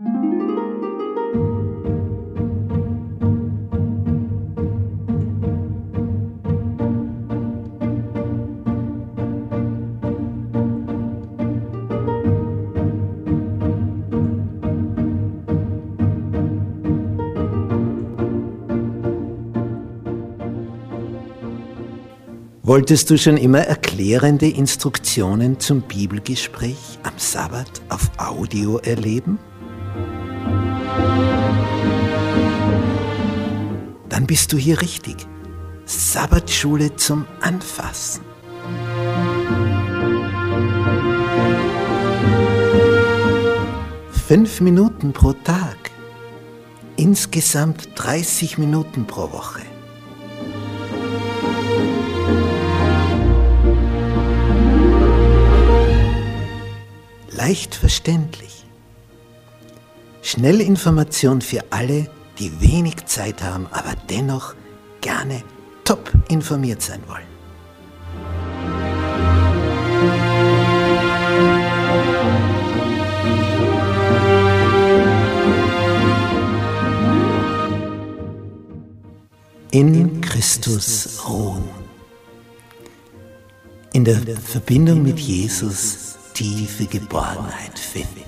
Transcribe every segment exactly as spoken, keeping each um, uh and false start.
Wolltest du schon immer erklärende Instruktionen zum Bibelgespräch am Sabbat auf Audio erleben? Dann bist du hier richtig. Sabbatschule zum Anfassen. Fünf Minuten pro Tag. Insgesamt dreißig Minuten pro Woche. Leicht verständlich. Schnellinformation für alle, die wenig Zeit haben, aber dennoch gerne top informiert sein wollen. In Christus ruhen. In der Verbindung mit Jesus tiefe Geborgenheit finden.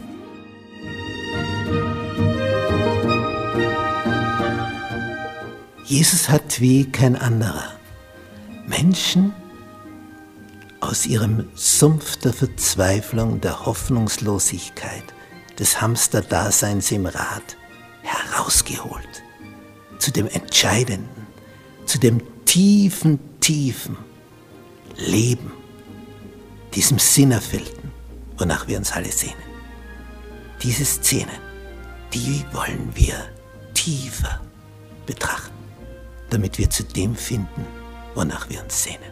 Jesus hat wie kein anderer Menschen aus ihrem Sumpf der Verzweiflung, der Hoffnungslosigkeit, des Hamsterdaseins im Rad herausgeholt, zu dem Entscheidenden, zu dem tiefen, tiefen Leben, diesem Sinnerfüllten, wonach wir uns alle sehnen. Diese Szenen, die wollen wir tiefer betrachten, damit wir zu dem finden, wonach wir uns sehnen.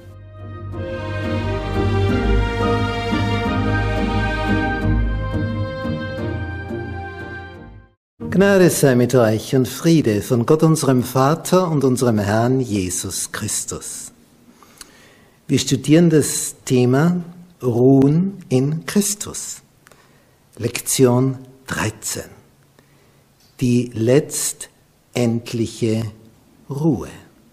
Gnade sei mit euch und Friede von Gott unserem Vater und unserem Herrn Jesus Christus. Wir studieren das Thema Ruhen in Christus. Lektion dreizehn. Die letztendliche Ruhe.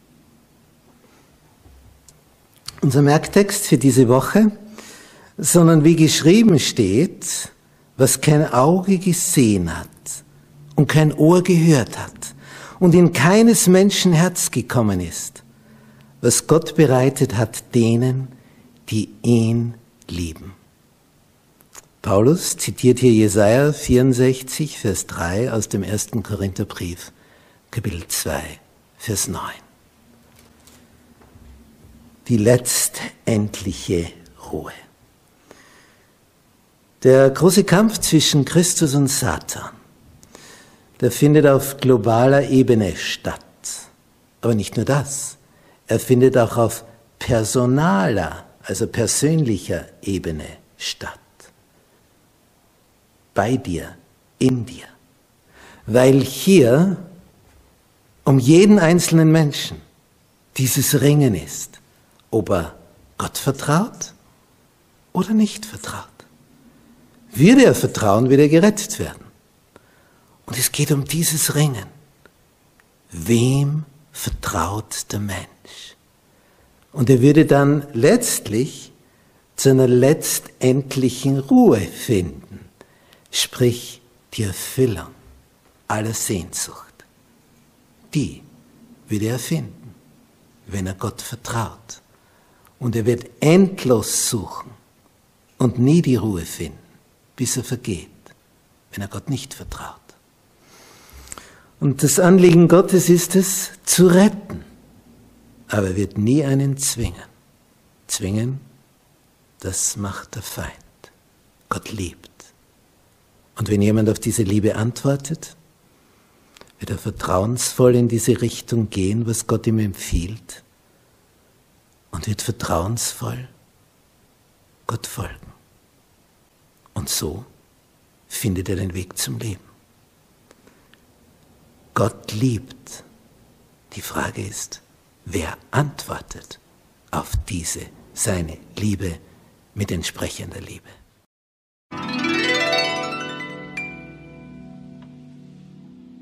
Unser Merktext für diese Woche, sondern wie geschrieben steht, was kein Auge gesehen hat und kein Ohr gehört hat und in keines Menschen Herz gekommen ist, was Gott bereitet hat denen, die ihn lieben. Paulus zitiert hier Jesaja vierundsechzig, Vers drei aus dem ersten Korintherbrief, Kapitel zwei, Vers neun. Die letztendliche Ruhe. Der große Kampf zwischen Christus und Satan, der findet auf globaler Ebene statt. Aber nicht nur das, er findet auch auf personaler, also persönlicher Ebene statt. Bei dir, in dir. Weil hier um jeden einzelnen Menschen dieses Ringen ist, ob er Gott vertraut oder nicht vertraut. Würde er vertrauen, wird er gerettet werden. Und es geht um dieses Ringen. Wem vertraut der Mensch? Und er würde dann letztlich zu einer letztendlichen Ruhe finden, sprich die Erfüllung aller Sehnsucht. Die würde er finden, wenn er Gott vertraut. Und er wird endlos suchen und nie die Ruhe finden, bis er vergeht, wenn er Gott nicht vertraut. Und das Anliegen Gottes ist es, zu retten. Aber er wird nie einen zwingen. Zwingen, das macht der Feind. Gott liebt. Und wenn jemand auf diese Liebe antwortet, wird er vertrauensvoll in diese Richtung gehen, was Gott ihm empfiehlt, und wird vertrauensvoll Gott folgen. Und so findet er den Weg zum Leben. Gott liebt. Die Frage ist, wer antwortet auf diese, seine Liebe mit entsprechender Liebe?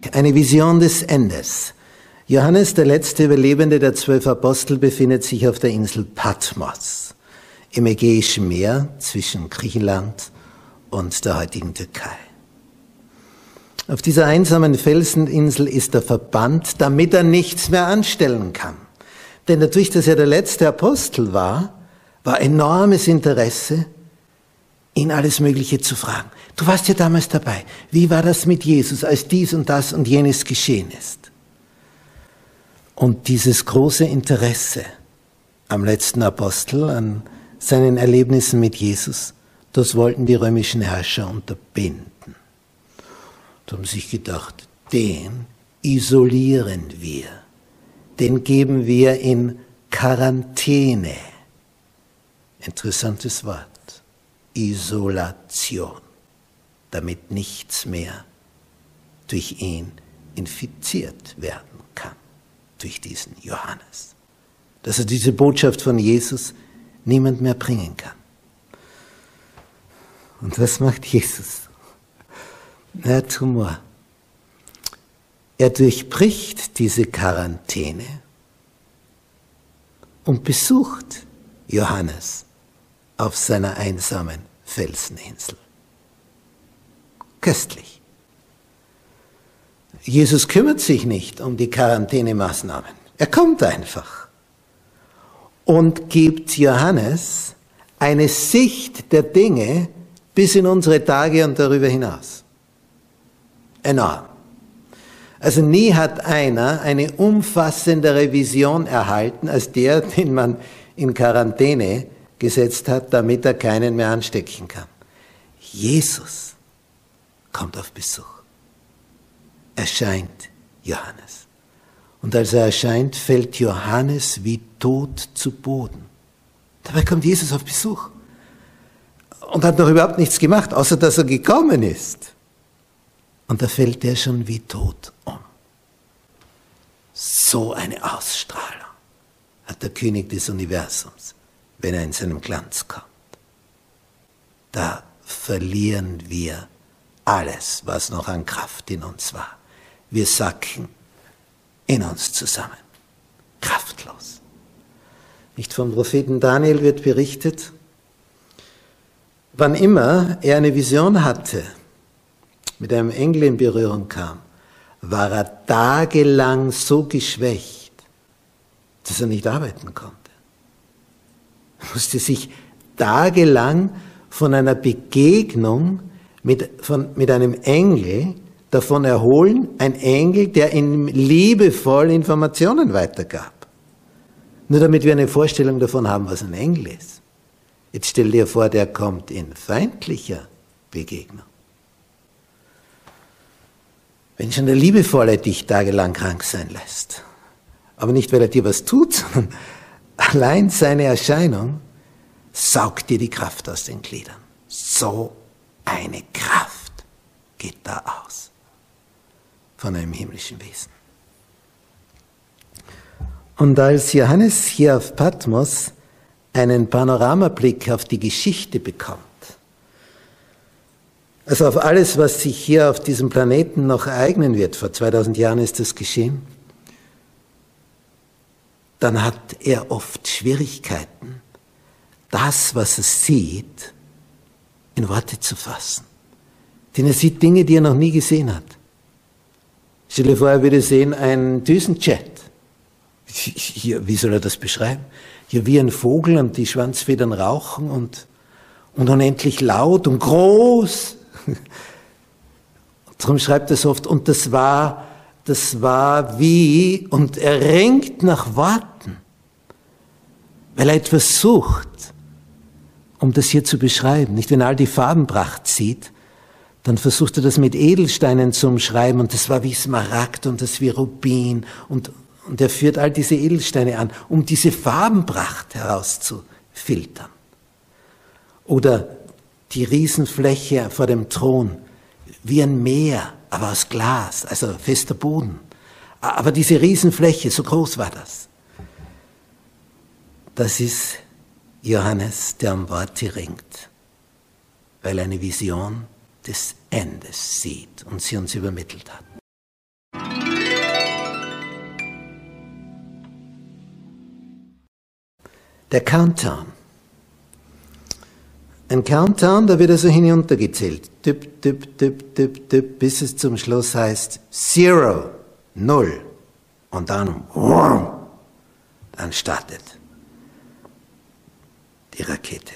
Tag, eine Vision des Endes. Johannes, der letzte Überlebende der zwölf Apostel, befindet sich auf der Insel Patmos im Ägäischen Meer zwischen Griechenland und der heutigen Türkei. Auf dieser einsamen Felseninsel ist er verbannt, damit er nichts mehr anstellen kann. Denn dadurch, dass er der letzte Apostel war, war enormes Interesse, ihn alles Mögliche zu fragen. Du warst ja damals dabei. Wie war das mit Jesus, als dies und das und jenes geschehen ist? Und dieses große Interesse am letzten Apostel, an seinen Erlebnissen mit Jesus, das wollten die römischen Herrscher unterbinden. Die haben sich gedacht, den isolieren wir, den geben wir in Quarantäne. Interessantes Wort, Isolation, damit nichts mehr durch ihn infiziert werden kann, durch diesen Johannes. Dass er diese Botschaft von Jesus niemand mehr bringen kann. Und was macht Jesus? Er hat Humor. Er durchbricht diese Quarantäne und besucht Johannes auf seiner einsamen Felseninsel. Köstlich. Jesus kümmert sich nicht um die Quarantänemaßnahmen. Er kommt einfach und gibt Johannes eine Sicht der Dinge bis in unsere Tage und darüber hinaus. Enorm. Also nie hat einer eine umfassendere Vision erhalten als der, den man in Quarantäne gesetzt hat, damit er keinen mehr anstecken kann. Jesus kommt auf Besuch. Erscheint Johannes. Und als er erscheint, fällt Johannes wie tot zu Boden. Dabei kommt Jesus auf Besuch und hat noch überhaupt nichts gemacht, außer dass er gekommen ist. Und da fällt er schon wie tot um. So eine Ausstrahlung hat der König des Universums, wenn er in seinem Glanz kommt. Da verlieren wir alles, was noch an Kraft in uns war. Wir sacken in uns zusammen, kraftlos. Nicht vom Propheten Daniel wird berichtet, wann immer er eine Vision hatte, mit einem Engel in Berührung kam, war er tagelang so geschwächt, dass er nicht arbeiten konnte. Er musste sich tagelang von einer Begegnung mit, von, mit einem Engel davon erholen, ein Engel, der ihm liebevoll Informationen weitergab. Nur damit wir eine Vorstellung davon haben, was ein Engel ist. Jetzt stell dir vor, der kommt in feindlicher Begegnung. Wenn schon der Liebevolle dich tagelang krank sein lässt, aber nicht, weil er dir was tut, sondern allein seine Erscheinung saugt dir die Kraft aus den Gliedern. So eine Kraft geht da aus von einem himmlischen Wesen. Und als Johannes hier auf Patmos einen Panoramablick auf die Geschichte bekommt, also auf alles, was sich hier auf diesem Planeten noch ereignen wird, vor zweitausend Jahren ist das geschehen, dann hat er oft Schwierigkeiten, das, was er sieht, in Worte zu fassen. Denn er sieht Dinge, die er noch nie gesehen hat. Stell dir vor, er würde sehen einen Düsenjet. Hier, wie soll er das beschreiben? Hier wie ein Vogel und die Schwanzfedern rauchen und, und unendlich laut und groß. Darum schreibt er so oft, und das war, das war wie, und er ringt nach Worten, weil er etwas sucht, um das hier zu beschreiben. Nicht, wenn er all die Farbenpracht sieht, dann versucht er das mit Edelsteinen zu umschreiben, und das war wie Smaragd und das wie Rubin, und, und er führt all diese Edelsteine an, um diese Farbenpracht herauszufiltern. Oder die Riesenfläche vor dem Thron, wie ein Meer, aber aus Glas, also fester Boden. Aber diese Riesenfläche, so groß war das. Das ist Johannes, der um Worte ringt, weil er eine Vision des Endes sieht und sie uns übermittelt hat. Der Countdown. Ein Countdown, da wird also hinuntergezählt. Tipp, tipp, tipp, tipp, tipp, bis es zum Schluss heißt Zero, Null. Und dann, dann startet die Rakete.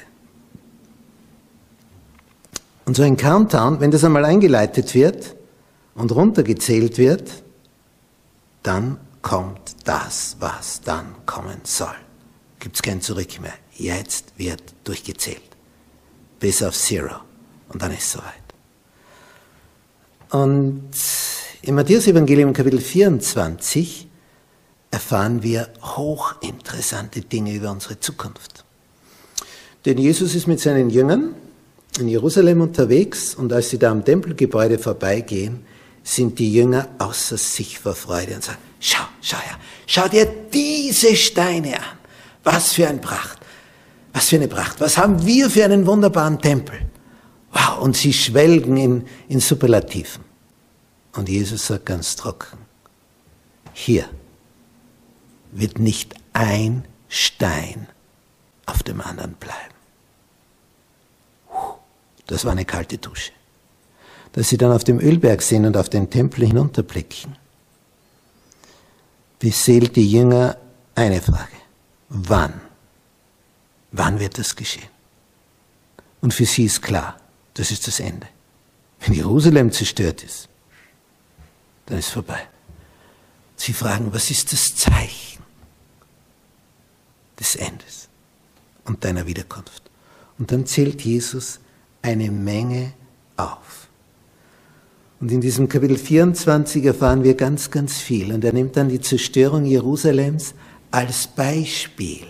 Und so ein Countdown, wenn das einmal eingeleitet wird und runtergezählt wird, dann kommt das, was dann kommen soll. Gibt es kein Zurück mehr. Jetzt wird durchgezählt. Bis auf Zero. Und dann ist es soweit. Und im Matthäus-Evangelium Kapitel vierundzwanzig erfahren wir hochinteressante Dinge über unsere Zukunft. Denn Jesus ist mit seinen Jüngern in Jerusalem unterwegs und als sie da am Tempelgebäude vorbeigehen, sind die Jünger außer sich vor Freude und sagen, schau, schau her, schau dir diese Steine an. Was für ein Pracht, was für eine Pracht. Was haben wir für einen wunderbaren Tempel. Wow, und sie schwelgen in, in Superlativen. Und Jesus sagt ganz trocken, hier wird nicht ein Stein auf dem anderen bleiben. Das war eine kalte Dusche. Dass sie dann auf dem Ölberg sind und auf den Tempel hinunterblicken, beseelt die Jünger eine Frage. Wann? Wann wird das geschehen? Und für sie ist klar, das ist das Ende. Wenn Jerusalem zerstört ist, dann ist es vorbei. Sie fragen, was ist das Zeichen des Endes und deiner Wiederkunft? Und dann zählt Jesus eine Menge auf. Und in diesem Kapitel vierundzwanzig erfahren wir ganz, ganz viel. Und er nimmt dann die Zerstörung Jerusalems als Beispiel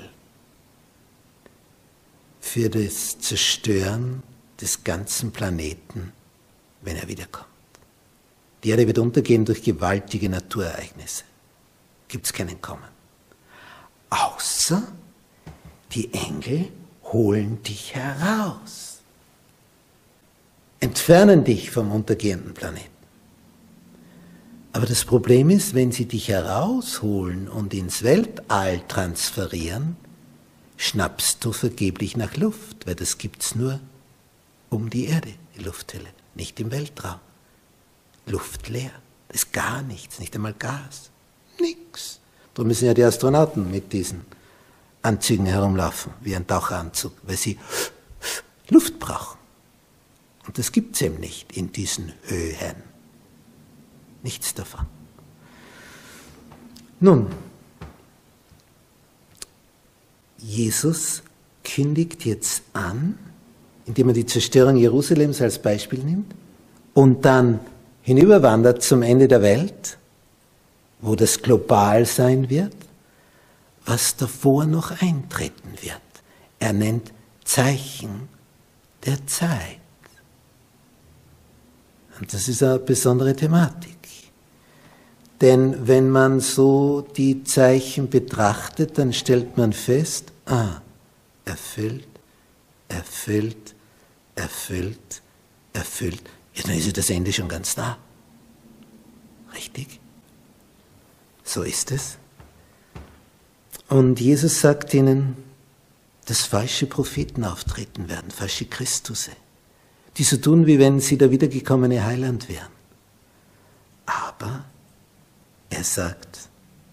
für das Zerstören des ganzen Planeten, wenn er wiederkommt. Die Erde wird untergehen durch gewaltige Naturereignisse. Gibt es kein Entkommen. Außer die Engel holen dich heraus. Entfernen dich vom untergehenden Planeten. Aber das Problem ist, wenn sie dich herausholen und ins Weltall transferieren, schnappst du vergeblich nach Luft, weil das gibt's nur um die Erde, die Lufthülle, nicht im Weltraum. Luft leer, da ist gar nichts, nicht einmal Gas, nix. Darum müssen ja die Astronauten mit diesen Anzügen herumlaufen, wie ein Taucheranzug, weil sie Luft brauchen. Und das gibt es eben nicht in diesen Höhen. Nichts davon. Nun, Jesus kündigt jetzt an, indem er die Zerstörung Jerusalems als Beispiel nimmt und dann hinüberwandert zum Ende der Welt, wo das global sein wird, was davor noch eintreten wird. Er nennt Zeichen der Zeit. Und das ist eine besondere Thematik. Denn wenn man so die Zeichen betrachtet, dann stellt man fest, ah, erfüllt, erfüllt, erfüllt, erfüllt. Ja, dann ist ja das Ende schon ganz nah. Richtig? So ist es. Und Jesus sagt ihnen, dass falsche Propheten auftreten werden, falsche Christusse, die so tun, wie wenn sie der wiedergekommene Heiland wären. Aber er sagt,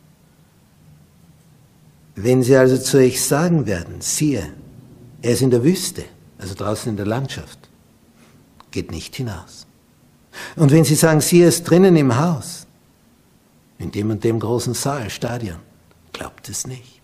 wenn sie also zu euch sagen werden, siehe, er ist in der Wüste, also draußen in der Landschaft, geht nicht hinaus. Und wenn sie sagen, siehe, er ist drinnen im Haus, in dem und dem großen Saal, Stadion, glaubt es nicht.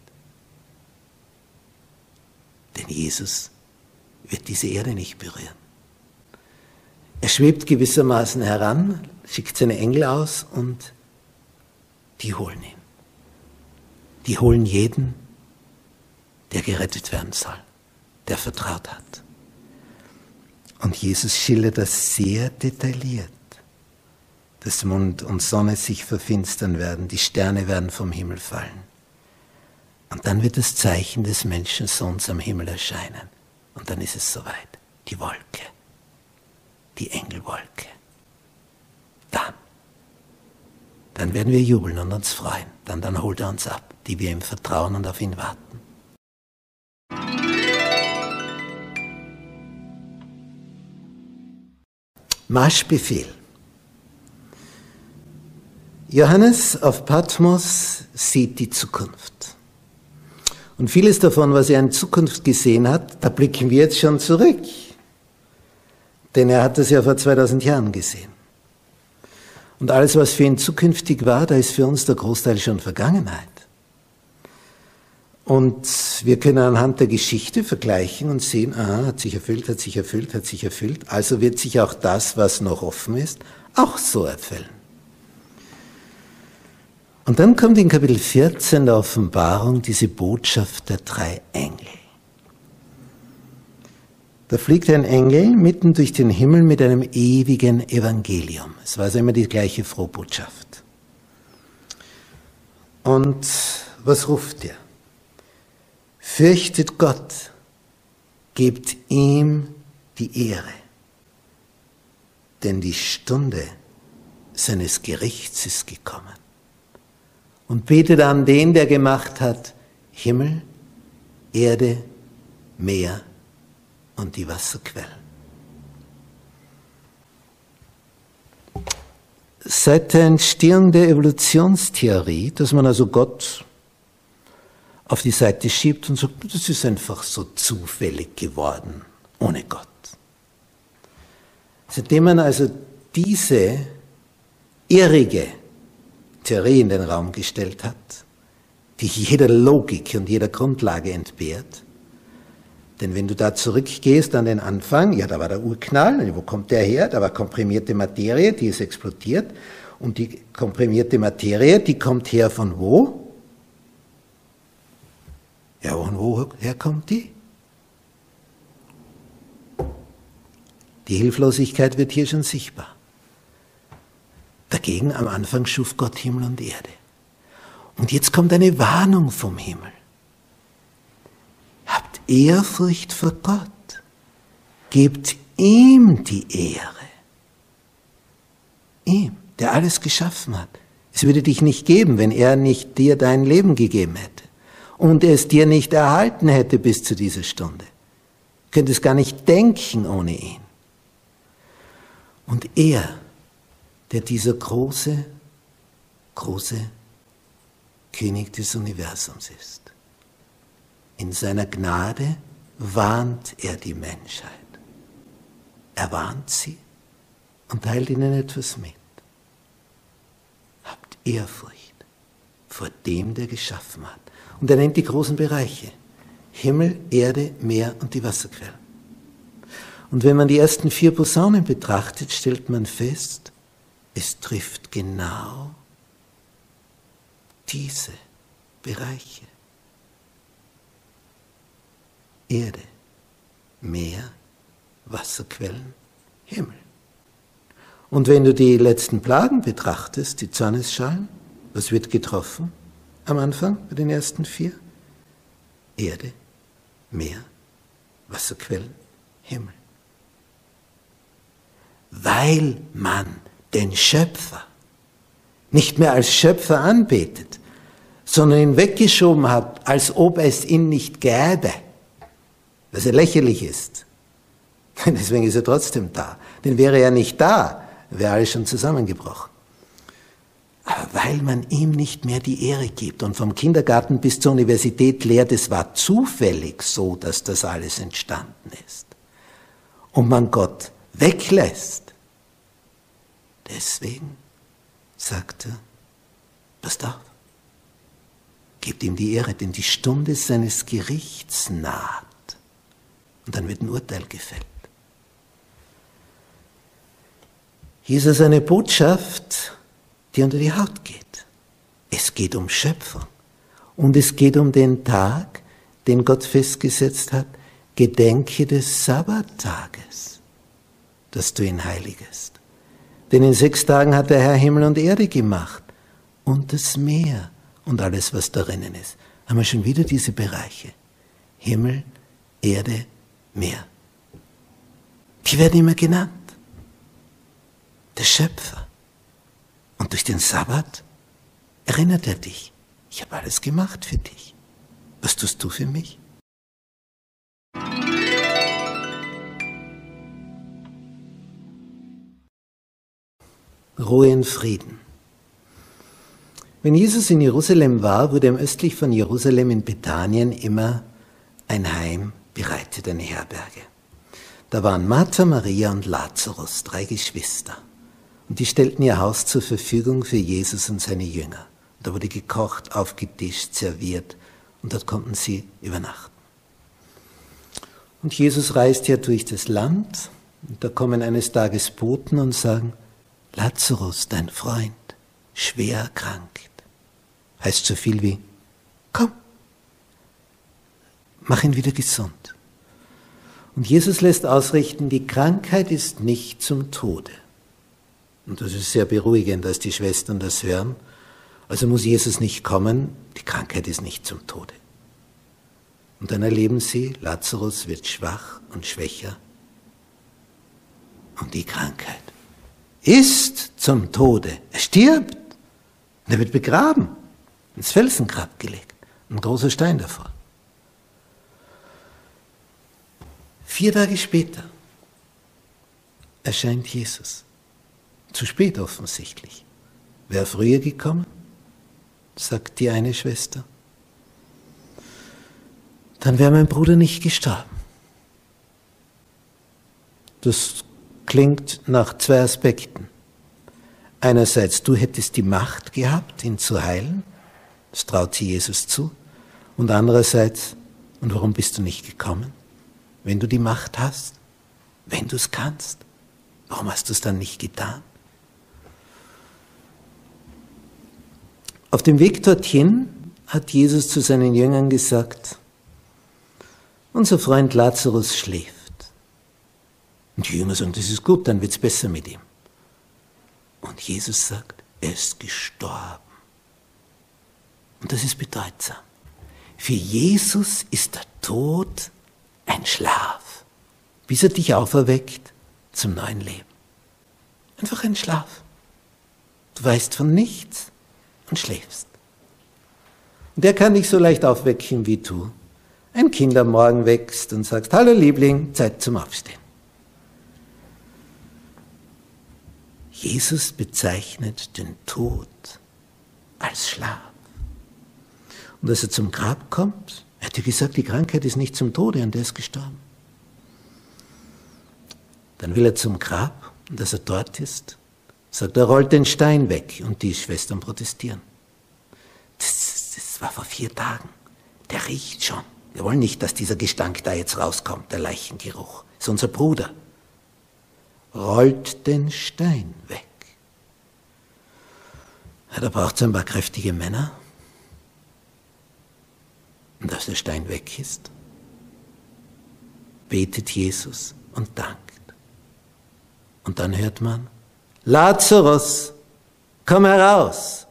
Denn Jesus wird diese Erde nicht berühren. Er schwebt gewissermaßen heran, schickt seine Engel aus und die holen ihn. Die holen jeden, der gerettet werden soll, der vertraut hat. Und Jesus schildert das sehr detailliert, dass Mond und Sonne sich verfinstern werden, die Sterne werden vom Himmel fallen. Und dann wird das Zeichen des Menschensohns am Himmel erscheinen. Und dann ist es soweit, die Wolke, die Engelwolke. Dann, dann werden wir jubeln und uns freuen. Dann, dann holt er uns ab, die wir ihm vertrauen und auf ihn warten. Marschbefehl. Johannes auf Patmos sieht die Zukunft. Und vieles davon, was er in Zukunft gesehen hat, da blicken wir jetzt schon zurück. Denn er hat das ja vor zweitausend Jahren gesehen. Und alles, was für ihn zukünftig war, da ist für uns der Großteil schon Vergangenheit. Und wir können anhand der Geschichte vergleichen und sehen, aha, hat sich erfüllt, hat sich erfüllt, hat sich erfüllt. Also wird sich auch das, was noch offen ist, auch so erfüllen. Und dann kommt in Kapitel vierzehn der Offenbarung diese Botschaft der drei Engel. Da fliegt ein Engel mitten durch den Himmel mit einem ewigen Evangelium. Es war also immer die gleiche Frohbotschaft. Und was ruft er? Fürchtet Gott, gebt ihm die Ehre, denn die Stunde seines Gerichts ist gekommen. Und betet an den, der gemacht hat Himmel, Erde, Meer und die Wasserquellen. Seit der Entstehung der Evolutionstheorie, dass man also Gott auf die Seite schiebt und sagt, das ist einfach so zufällig geworden, ohne Gott. Seitdem man also diese irrige Theorie in den Raum gestellt hat, die jeder Logik und jeder Grundlage entbehrt, denn wenn du da zurückgehst an den Anfang, ja, da war der Urknall, wo kommt der her? Da war komprimierte Materie, die ist explodiert, und die komprimierte Materie, die kommt her von wo? Ja, und woher kommt die? Die Hilflosigkeit wird hier schon sichtbar. Dagegen am Anfang schuf Gott Himmel und Erde. Und jetzt kommt eine Warnung vom Himmel. Habt Ehrfurcht vor Gott. Gebt ihm die Ehre. Ihm, der alles geschaffen hat. Es würde dich nicht geben, wenn er nicht dir dein Leben gegeben hätte. Und es dir nicht erhalten hätte bis zu dieser Stunde. Du könntest gar nicht denken ohne ihn. Und er, der dieser große, große König des Universums ist, in seiner Gnade warnt er die Menschheit. Er warnt sie und teilt ihnen etwas mit. Habt Ehrfurcht vor dem, der geschaffen hat. Und er nennt die großen Bereiche. Himmel, Erde, Meer und die Wasserquellen. Und wenn man die ersten vier Posaunen betrachtet, stellt man fest, es trifft genau diese Bereiche. Erde, Meer, Wasserquellen, Himmel. Und wenn du die letzten Plagen betrachtest, die Zornesschalen, was wird getroffen? Am Anfang, bei den ersten vier? Erde, Meer, Wasserquellen, Himmel. Weil man den Schöpfer nicht mehr als Schöpfer anbetet, sondern ihn weggeschoben hat, als ob es ihn nicht gäbe, was ja lächerlich ist. Deswegen ist er trotzdem da. Denn wäre er nicht da, wäre alles schon zusammengebrochen. Aber weil man ihm nicht mehr die Ehre gibt und vom Kindergarten bis zur Universität lehrt, es war zufällig so, dass das alles entstanden ist. Und man Gott weglässt. Deswegen sagt er, passt auf, gebt ihm die Ehre, denn die Stunde seines Gerichts naht. Und dann wird ein Urteil gefällt. Hier ist also eine Botschaft, die unter die Haut geht. Es geht um Schöpfung. Und es geht um den Tag, den Gott festgesetzt hat. Gedenke des Sabbattages, dass du ihn heiligest. Denn in sechs Tagen hat der Herr Himmel und Erde gemacht. Und das Meer und alles, was darinnen ist. Haben wir schon wieder diese Bereiche. Himmel, Erde, Meer. Die werden immer genannt. Der Schöpfer. Und durch den Sabbat erinnert er dich. Ich habe alles gemacht für dich. Was tust du für mich? Ruhe in Frieden. Wenn Jesus in Jerusalem war, wurde ihm östlich von Jerusalem in Bethanien immer ein Heim bereitet, eine Herberge. Da waren Martha, Maria und Lazarus, drei Geschwister. Und die stellten ihr Haus zur Verfügung für Jesus und seine Jünger. Da wurde gekocht, aufgetischt, serviert und dort konnten sie übernachten. Und Jesus reist ja durch das Land und da kommen eines Tages Boten und sagen, Lazarus, dein Freund, schwer erkrankt. Heißt so viel wie, komm, mach ihn wieder gesund. Und Jesus lässt ausrichten, die Krankheit ist nicht zum Tode. Und das ist sehr beruhigend, dass die Schwestern das hören. Also muss Jesus nicht kommen, die Krankheit ist nicht zum Tode. Und dann erleben sie, Lazarus wird schwach und schwächer. Und die Krankheit ist zum Tode. Er stirbt. Und er wird begraben, ins Felsengrab gelegt. Ein großer Stein davor. Vier Tage später erscheint Jesus. Zu spät offensichtlich. Wäre früher gekommen, sagt die eine Schwester, dann wäre mein Bruder nicht gestorben. Das klingt nach zwei Aspekten. Einerseits, du hättest die Macht gehabt, ihn zu heilen. Das traut sie Jesus zu. Und andererseits, und warum bist du nicht gekommen? Wenn du die Macht hast, wenn du es kannst, warum hast du es dann nicht getan? Auf dem Weg dorthin hat Jesus zu seinen Jüngern gesagt, unser Freund Lazarus schläft. Und die Jünger sagen, das ist gut, dann wird es besser mit ihm. Und Jesus sagt, er ist gestorben. Und das ist bedeutsam. Für Jesus ist der Tod ein Schlaf, bis er dich auferweckt zum neuen Leben. Einfach ein Schlaf. Du weißt von nichts und schläfst. Und er kann dich so leicht aufwecken wie du. Ein Kind am Morgen wächst und sagst, hallo Liebling, Zeit zum Aufstehen. Jesus bezeichnet den Tod als Schlaf. Und als er zum Grab kommt, er hat ja gesagt, die Krankheit ist nicht zum Tode und er ist gestorben. Dann will er zum Grab und als er dort ist, sagt er, rollt den Stein weg und die Schwestern protestieren. Das, das war vor vier Tagen, der riecht schon. Wir wollen nicht, dass dieser Gestank da jetzt rauskommt, der Leichengeruch. Das ist unser Bruder. Rollt den Stein weg. Ja, da braucht es ein paar kräftige Männer. Und als der Stein weg ist, betet Jesus und dankt. Und dann hört man, Lazarus, komm heraus.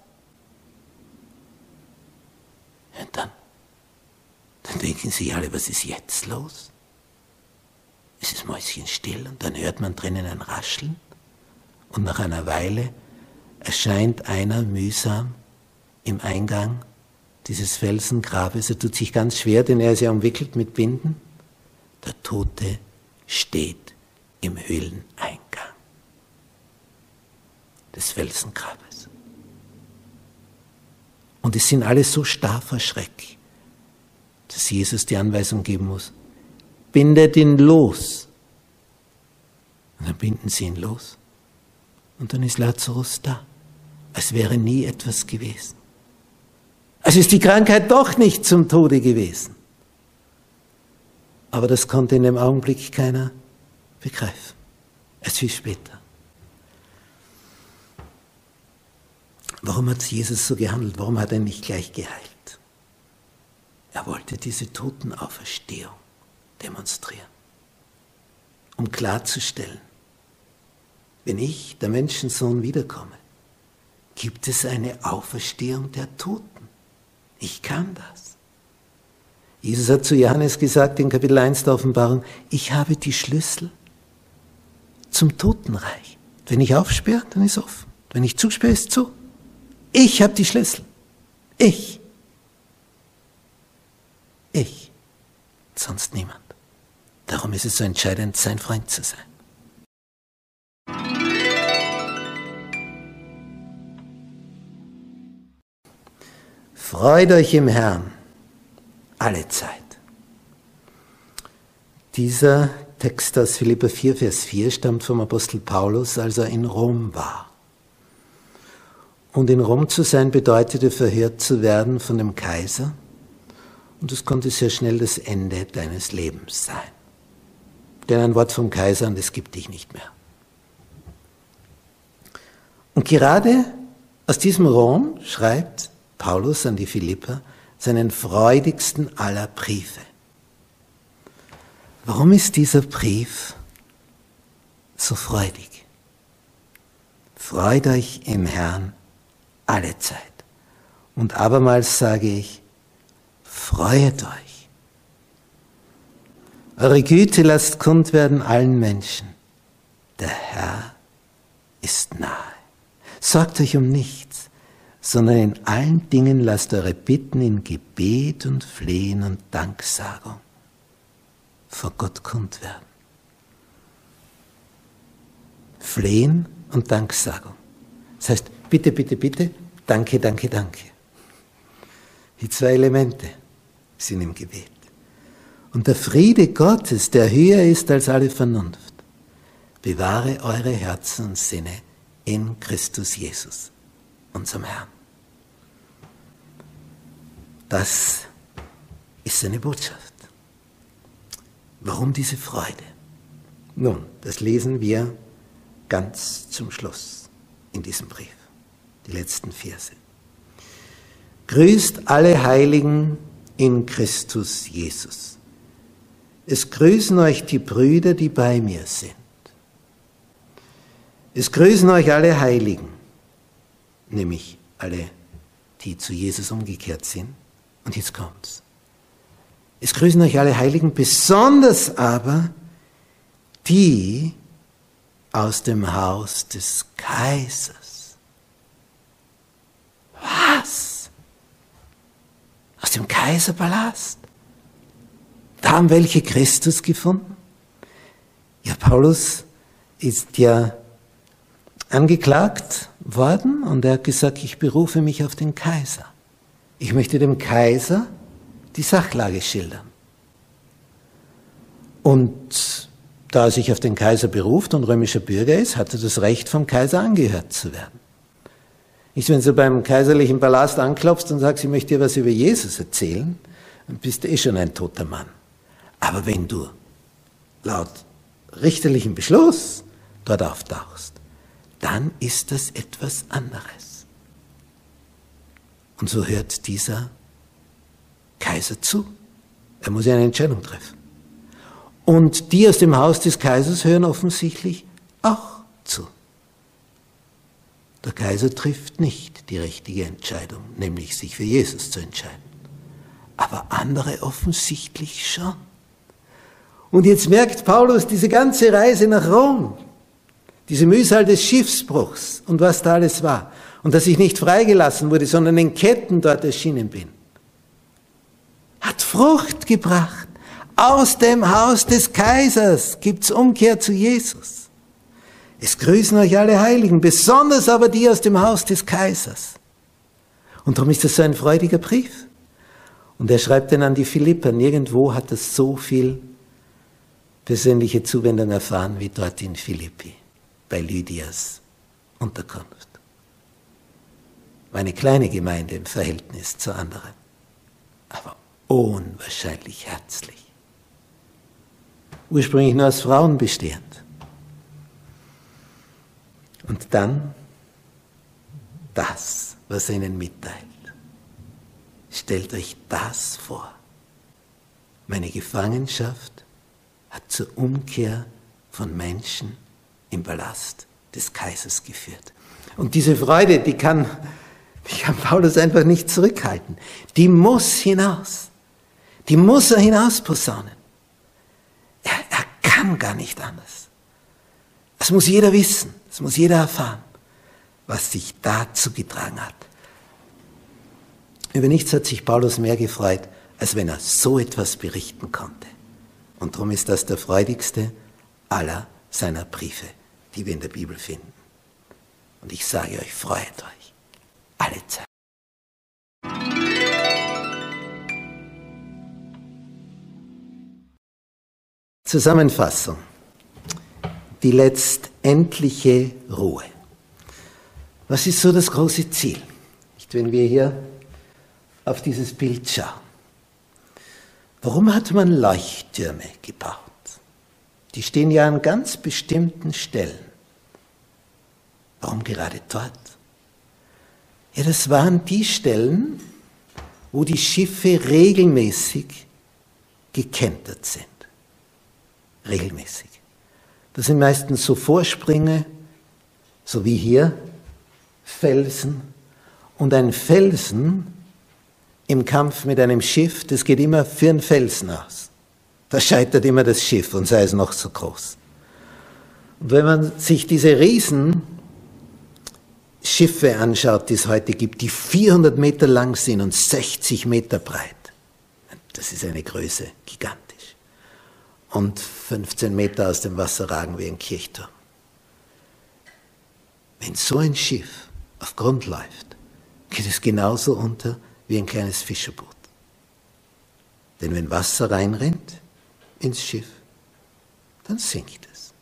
Und dann, dann denken sie alle, was ist jetzt los? Es ist mäuschenstill und dann hört man drinnen ein Rascheln und nach einer Weile erscheint einer mühsam im Eingang dieses Felsengrabes. Er tut sich ganz schwer, denn er ist ja umwickelt mit Binden. Der Tote steht im Höhleneingang des Felsengrabes. Und es sind alle so starr vor Schreck, dass Jesus die Anweisung geben muss, bindet ihn los. Und dann binden sie ihn los. Und dann ist Lazarus da, als wäre nie etwas gewesen. Also ist die Krankheit doch nicht zum Tode gewesen. Aber das konnte in dem Augenblick keiner begreifen. Erst viel später. Warum hat Jesus so gehandelt? Warum hat er nicht gleich geheilt? Er wollte diese Totenauferstehung demonstrieren, um klarzustellen, wenn ich, der Menschensohn, wiederkomme, gibt es eine Auferstehung der Toten. Ich kann das. Jesus hat zu Johannes gesagt in Kapitel eins der Offenbarung, ich habe die Schlüssel zum Totenreich. Wenn ich aufsperre, dann ist offen. Wenn ich zusperre, ist zu. Ich habe die Schlüssel. Ich. Ich. Sonst niemand. Darum ist es so entscheidend, sein Freund zu sein. Freut euch im Herrn alle Zeit. Dieser Text aus Philipper vier, Vers vier stammt vom Apostel Paulus, als er in Rom war. Und in Rom zu sein bedeutete, verhört zu werden von dem Kaiser. Und das konnte sehr schnell das Ende deines Lebens sein. Denn ein Wort vom Kaiser und es gibt dich nicht mehr. Und gerade aus diesem Rom schreibt Paulus an die Philipper seinen freudigsten aller Briefe. Warum ist dieser Brief so freudig? Freut euch im Herrn alle Zeit. Und abermals sage ich, freuet euch. Eure Güte lasst kund werden allen Menschen. Der Herr ist nahe. Sorgt euch um nichts, sondern in allen Dingen lasst eure Bitten in Gebet und Flehen und Danksagung vor Gott kund werden. Flehen und Danksagung. Das heißt, bitte, bitte, bitte, danke, danke, danke. Die zwei Elemente sind im Gebet. Und der Friede Gottes, der höher ist als alle Vernunft, bewahre eure Herzen und Sinne in Christus Jesus, unserem Herrn. Das ist seine Botschaft. Warum diese Freude? Nun, das lesen wir ganz zum Schluss in diesem Brief, die letzten Verse. Grüßt alle Heiligen in Christus Jesus. Es grüßen euch die Brüder, die bei mir sind. Es grüßen euch alle Heiligen, nämlich alle, die zu Jesus umgekehrt sind. Und jetzt kommt's. Es grüßen euch alle Heiligen, besonders aber die aus dem Haus des Kaisers. Was? Aus dem Kaiserpalast? Da haben welche Christus gefunden? Ja, Paulus ist ja angeklagt worden und er hat gesagt, ich berufe mich auf den Kaiser. Ich möchte dem Kaiser die Sachlage schildern. Und da er sich auf den Kaiser beruft und römischer Bürger ist, hat er das Recht, vom Kaiser angehört zu werden. Nicht, wenn du beim kaiserlichen Palast anklopfst und sagst, ich möchte dir was über Jesus erzählen, dann bist du eh schon ein toter Mann. Aber wenn du laut richterlichem Beschluss dort auftauchst, dann ist das etwas anderes. Und so hört dieser Kaiser zu. Er muss ja eine Entscheidung treffen. Und die aus dem Haus des Kaisers hören offensichtlich auch zu. Der Kaiser trifft nicht die richtige Entscheidung, nämlich sich für Jesus zu entscheiden. Aber andere offensichtlich schon. Und jetzt merkt Paulus diese ganze Reise nach Rom, diese Mühsal des Schiffsbruchs und was da alles war. Und dass ich nicht freigelassen wurde, sondern in Ketten dort erschienen bin. Hat Frucht gebracht. Aus dem Haus des Kaisers gibt's Umkehr zu Jesus. Es grüßen euch alle Heiligen, besonders aber die aus dem Haus des Kaisers. Und darum ist das so ein freudiger Brief. Und er schreibt den an die Philipper. Nirgendwo hat er so viel persönliche Zuwendung erfahren wie dort in Philippi, bei Lydias Unterkunft. War eine kleine Gemeinde im Verhältnis zur anderen, aber unwahrscheinlich herzlich. Ursprünglich nur aus Frauen bestehend. Und dann das, was er ihnen mitteilt. Stellt euch das vor. Meine Gefangenschaft hat zur Umkehr von Menschen im Palast des Kaisers geführt. Und diese Freude, die kann, die kann Paulus einfach nicht zurückhalten. Die muss hinaus. Die muss er hinausposaunen. Er, er kann gar nicht anders. Das muss jeder wissen, das muss jeder erfahren, was sich da zugetragen hat. Über nichts hat sich Paulus mehr gefreut, als wenn er so etwas berichten konnte. Und darum ist das der freudigste aller seiner Briefe, die wir in der Bibel finden. Und ich sage euch, freut euch alle Zeit. Zusammenfassung. Die letztendliche Ruhe. Was ist so das große Ziel? Wenn wir hier auf dieses Bild schauen. Warum hat man Leuchttürme gebaut? Die stehen ja an ganz bestimmten Stellen. Warum gerade dort? Ja, das waren die Stellen, wo die Schiffe regelmäßig gekentert sind. Regelmäßig. Das sind meistens so Vorsprünge, so wie hier, Felsen. Und ein Felsen im Kampf mit einem Schiff, das geht immer für einen Felsen aus. Da scheitert immer das Schiff und sei es noch so groß. Und wenn man sich diese Riesenschiffe anschaut, die es heute gibt, die vierhundert Meter lang sind und sechzig Meter breit, das ist eine Größe, gigantisch. Und fünfzehn Meter aus dem Wasser ragen wie ein Kirchturm. Wenn so ein Schiff auf Grund läuft, geht es genauso unter wie ein kleines Fischerboot. Denn wenn Wasser reinrennt ins Schiff, dann sinkt es.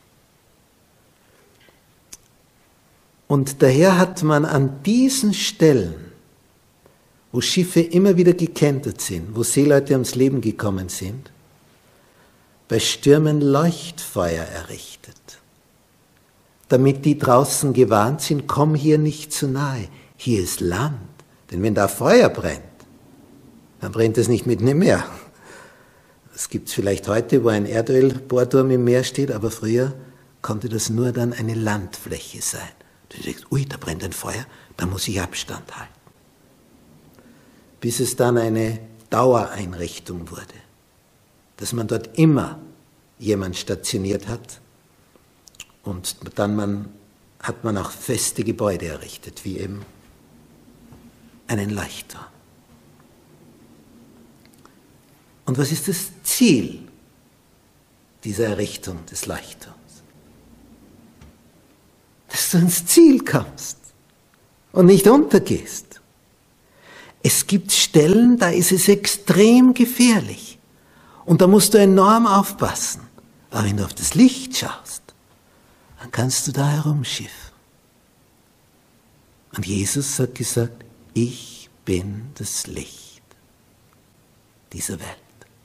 Und daher hat man an diesen Stellen, wo Schiffe immer wieder gekentert sind, wo Seeleute ums Leben gekommen sind, bei Stürmen Leuchtfeuer errichtet, damit die draußen gewarnt sind, komm hier nicht zu nahe, hier ist Land. Denn wenn da Feuer brennt, dann brennt es nicht mitten im Meer. Das gibt es vielleicht heute, wo ein Erdölbohrturm im Meer steht, aber früher konnte das nur dann eine Landfläche sein. Du denkst, ui, da brennt ein Feuer, da muss ich Abstand halten. Bis es dann eine Dauereinrichtung wurde, dass man dort immer jemand stationiert hat und dann man, hat man auch feste Gebäude errichtet, wie eben einen Leuchtturm. Und was ist das Ziel dieser Errichtung des Leuchtturms? Dass du ins Ziel kommst und nicht untergehst. Es gibt Stellen, da ist es extrem gefährlich und da musst du enorm aufpassen. Aber wenn du auf das Licht schaust, dann kannst du da herumschiffen. Und Jesus hat gesagt, ich bin das Licht dieser Welt.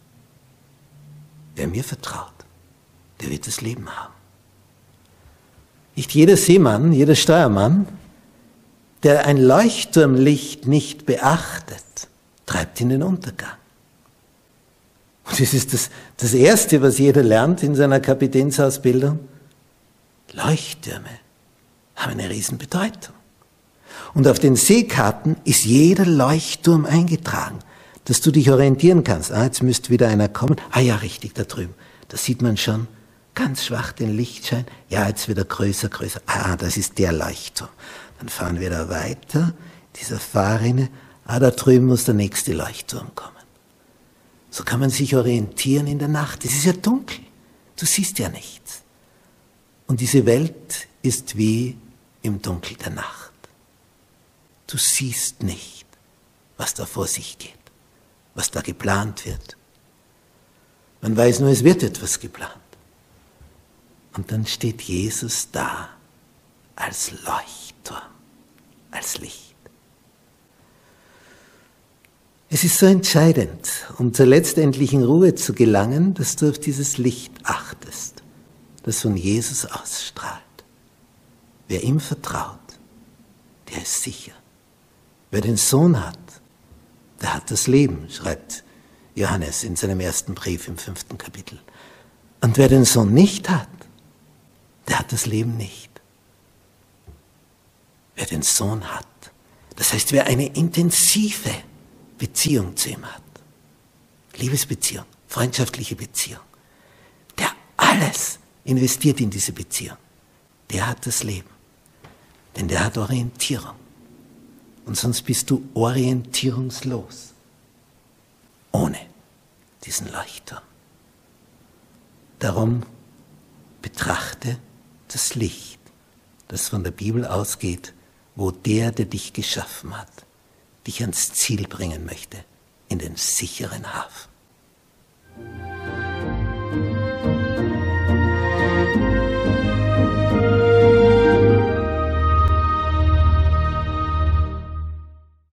Wer mir vertraut, der wird das Leben haben. Nicht jeder Seemann, jeder Steuermann, der ein Leuchtturmlicht nicht beachtet, treibt in den Untergang. Und das ist das, das Erste, was jeder lernt in seiner Kapitänsausbildung. Leuchttürme haben eine Riesenbedeutung. Und auf den Seekarten ist jeder Leuchtturm eingetragen, dass du dich orientieren kannst. Ah, jetzt müsste wieder einer kommen. Ah ja, richtig, da drüben. Da sieht man schon ganz schwach den Lichtschein. Ja, jetzt wieder größer, größer. Ah, das ist der Leuchtturm. Dann fahren wir da weiter, dieser Fahrrinne. Ah, da drüben muss der nächste Leuchtturm kommen. So kann man sich orientieren in der Nacht. Es ist ja dunkel. Du siehst ja nichts. Und diese Welt ist wie im Dunkel der Nacht. Du siehst nicht, was da vor sich geht, was da geplant wird. Man weiß nur, es wird etwas geplant. Und dann steht Jesus da als Leuchtturm, als Licht. Es ist so entscheidend, um zur letztendlichen Ruhe zu gelangen, dass du auf dieses Licht achtest, das von Jesus ausstrahlt. Wer ihm vertraut, der ist sicher. Wer den Sohn hat, der hat das Leben, schreibt Johannes in seinem ersten Brief im fünften Kapitel. Und wer den Sohn nicht hat, der hat das Leben nicht. Wer den Sohn hat, das heißt, wer eine intensive Beziehung zu ihm hat, Liebesbeziehung, freundschaftliche Beziehung, der alles investiert in diese Beziehung, der hat das Leben. Denn der hat Orientierung. Und sonst bist du orientierungslos. Ohne diesen Leuchtturm. Darum betrachte das Licht, das von der Bibel ausgeht, wo der, der dich geschaffen hat, dich ans Ziel bringen möchte, in den sicheren Hafen.